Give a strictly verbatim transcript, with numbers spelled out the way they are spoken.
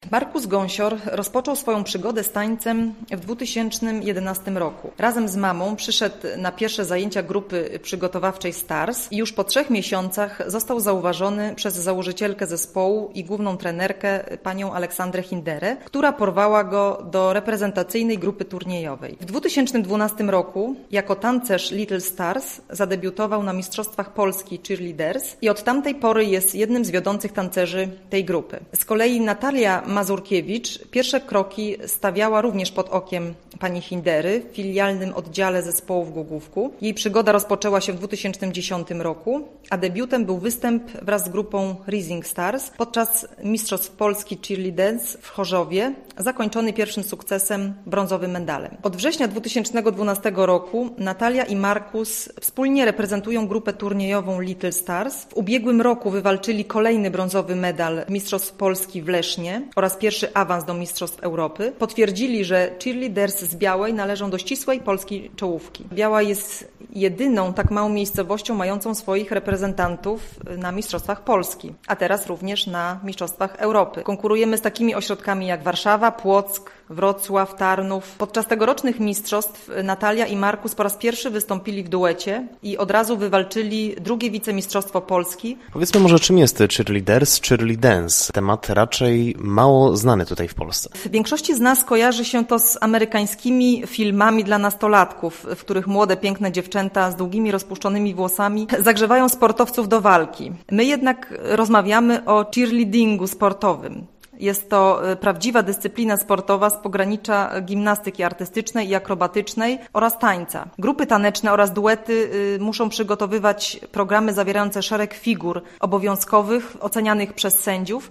Markus Gąsior rozpoczął swoją przygodę z tańcem w dwa tysiące jedenastym roku. Razem z mamą przyszedł na pierwsze zajęcia grupy przygotowawczej Stars i już po trzech miesiącach został zauważony przez założycielkę zespołu i główną trenerkę panią Aleksandrę Hinderę, która porwała go do reprezentacyjnej grupy turniejowej. W dwa tysiące dwunastym roku jako tancerz Little Stars zadebiutował na Mistrzostwach Polski Cheerleaders i od tamtej pory jest jednym z wiodących tancerzy tej grupy. Z kolei Natalia Mazurkiewicz pierwsze kroki stawiała również pod okiem pani Hindery w filialnym oddziale zespołu w Głogówku. Jej przygoda rozpoczęła się w dwa tysiące dziesiątym roku, a debiutem był występ wraz z grupą Rising Stars podczas Mistrzostw Polski Cheerleaders w Chorzowie, zakończony pierwszym sukcesem, brązowym medalem. Od września dwa tysiące dwunastego roku Natalia i Markus wspólnie reprezentują grupę turniejową Little Stars. W ubiegłym roku wywalczyli kolejny brązowy medal Mistrzostw Polski w Lesznie oraz pierwszy awans do Mistrzostw Europy. Potwierdzili, że cheerleaders z Białej należą do ścisłej polskiej czołówki. Biała jest jedyną tak małą miejscowością mającą swoich reprezentantów na Mistrzostwach Polski, a teraz również na Mistrzostwach Europy. Konkurujemy z takimi ośrodkami jak Warszawa, Płock, Wrocław, Tarnów. Podczas tegorocznych mistrzostw Natalia i Markus po raz pierwszy wystąpili w duecie i od razu wywalczyli drugie wicemistrzostwo Polski. Powiedzmy może, czym jest cheerleaders, cheerleadance? Temat raczej mało znany tutaj w Polsce. W większości z nas kojarzy się to z amerykańskimi filmami dla nastolatków, w których młode, piękne dziewczęta z długimi, rozpuszczonymi włosami zagrzewają sportowców do walki. My jednak rozmawiamy o cheerleadingu sportowym. Jest to prawdziwa dyscyplina sportowa z pogranicza gimnastyki artystycznej i akrobatycznej oraz tańca. Grupy taneczne oraz duety muszą przygotowywać programy zawierające szereg figur obowiązkowych ocenianych przez sędziów,